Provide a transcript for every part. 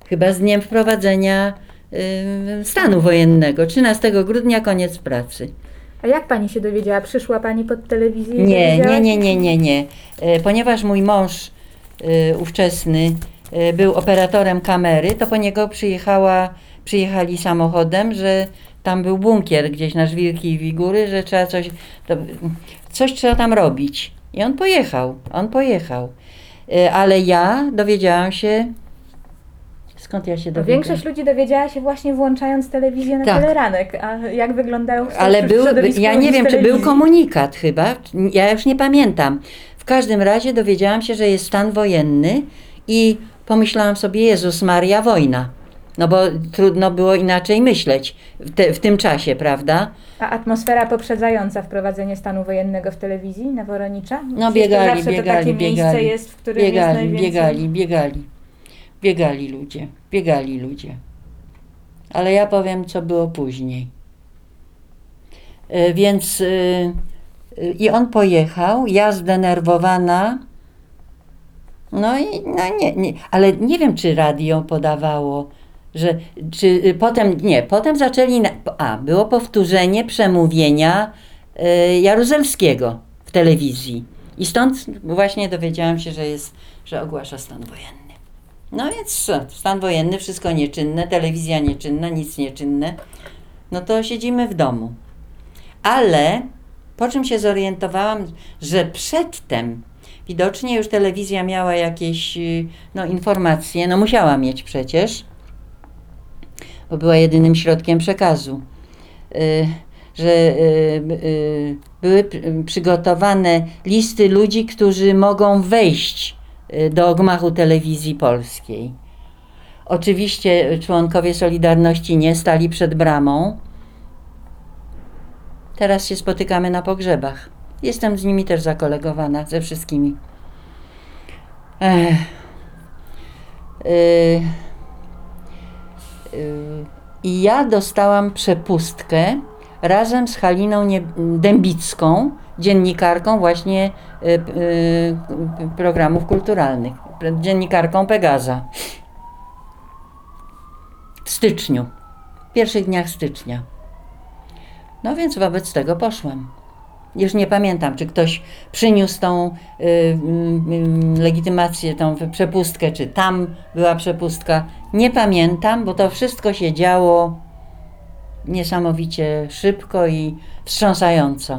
chyba z dniem wprowadzenia stanu wojennego. 13 grudnia koniec pracy. A jak pani się dowiedziała? Przyszła pani pod telewizję? Nie. Ponieważ mój mąż ówczesny był operatorem kamery, to po niego przyjechali samochodem, że tam był bunkier gdzieś na Żwirki i Wigury, że trzeba coś trzeba tam robić. I on pojechał. Ale ja dowiedziałam się, skąd ja się dowiedziałam? Większość ludzi dowiedziała się właśnie włączając telewizję na Tak. teleranek. A jak wyglądają Ale ja nie wiem, czy był komunikat chyba, ja już nie pamiętam. W każdym razie dowiedziałam się, że jest stan wojenny i pomyślałam sobie, Jezus Maria, wojna. No bo trudno było inaczej myśleć w tym czasie, prawda? A atmosfera poprzedzająca wprowadzenie stanu wojennego w telewizji na Woronicza? No Miejsce jest, w którym jest najwięcej... Biegali ludzie. Ale ja powiem, co było później. Więc i on pojechał, ja zdenerwowana, ale nie wiem, czy radio podawało, potem zaczęli, było powtórzenie przemówienia Jaruzelskiego w telewizji i stąd właśnie dowiedziałam się, że ogłasza stan wojenny. No więc stan wojenny, wszystko nieczynne, telewizja nieczynna, nic nieczynne, no to siedzimy w domu. Ale po czym się zorientowałam, że przedtem widocznie już telewizja miała jakieś informacje, musiała mieć przecież, bo była jedynym środkiem przekazu, że były przygotowane listy ludzi, którzy mogą wejść do gmachu telewizji polskiej. Oczywiście członkowie Solidarności nie stali przed bramą. Teraz się spotykamy na pogrzebach. Jestem z nimi też zakolegowana, ze wszystkimi. I ja dostałam przepustkę razem z Haliną Dębicką, dziennikarką właśnie programów kulturalnych, dziennikarką Pegaza. W styczniu, w pierwszych dniach stycznia. No więc wobec tego poszłam. Już nie pamiętam, czy ktoś przyniósł tą legitymację, tą przepustkę, czy tam była przepustka. Nie pamiętam, bo to wszystko się działo niesamowicie szybko i wstrząsająco.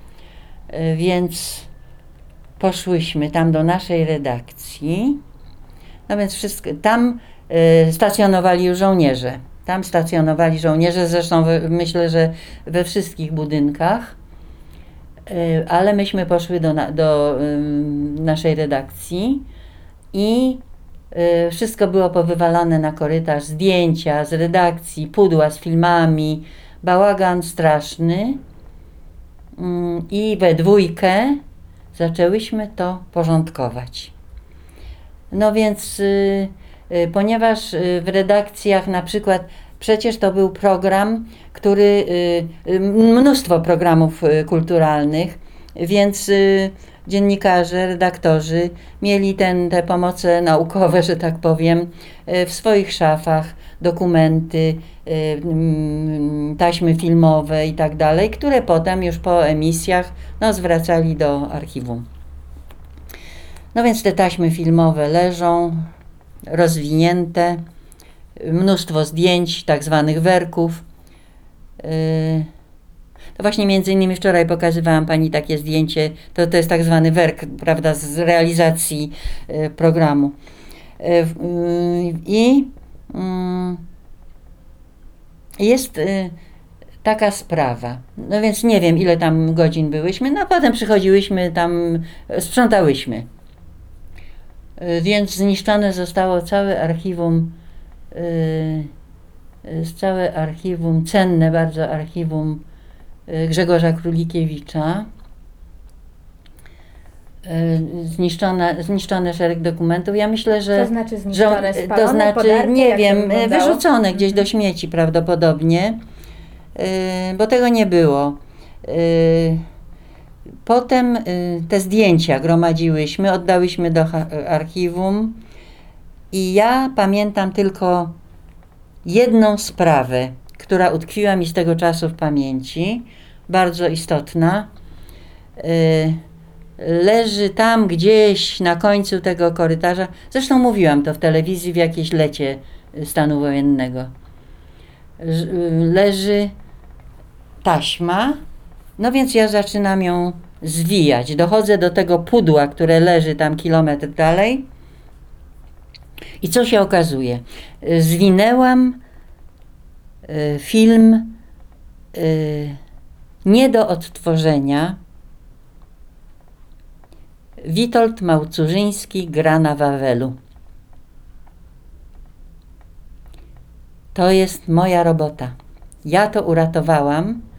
Więc poszłyśmy tam do naszej redakcji. No więc tam stacjonowali już żołnierze. Zresztą myślę, że we wszystkich budynkach. Ale myśmy poszły do naszej redakcji i wszystko było powywalane na korytarz, zdjęcia z redakcji, pudła z filmami, bałagan straszny i we dwójkę zaczęłyśmy to porządkować. No więc ponieważ w redakcjach na przykład przecież to był program, mnóstwo programów kulturalnych, więc dziennikarze, redaktorzy mieli te pomoce naukowe, że tak powiem, w swoich szafach, dokumenty, taśmy filmowe i tak dalej, które potem już po emisjach zwracali do archiwum. No więc te taśmy filmowe leżą, rozwinięte, mnóstwo zdjęć, tak zwanych werków. To właśnie między innymi wczoraj pokazywałam pani takie zdjęcie, to jest tak zwany werk, prawda, z realizacji programu. I jest taka sprawa. No więc nie wiem, ile tam godzin byłyśmy, potem przychodziłyśmy tam, sprzątałyśmy. Więc zniszczone zostało całe archiwum, cenne bardzo archiwum Grzegorza Królikiewicza. Zniszczone szereg dokumentów. Ja myślę, że... Co znaczy zniszczone? Spalone, podarte, nie wiem, wyrzucone gdzieś do śmieci prawdopodobnie, bo tego nie było. Potem te zdjęcia gromadziłyśmy, oddałyśmy do archiwum I ja pamiętam tylko jedną sprawę, która utkwiła mi z tego czasu w pamięci, bardzo istotna. Leży tam gdzieś na końcu tego korytarza, zresztą mówiłam to w telewizji w jakieś lecie stanu wojennego. Leży taśma, no więc ja zaczynam ją zwijać. Dochodzę do tego pudła, które leży tam kilometr dalej. I co się okazuje? Zwinęłam film nie do odtworzenia. Witold Małcurzyński gra na Wawelu. To jest moja robota. Ja to uratowałam.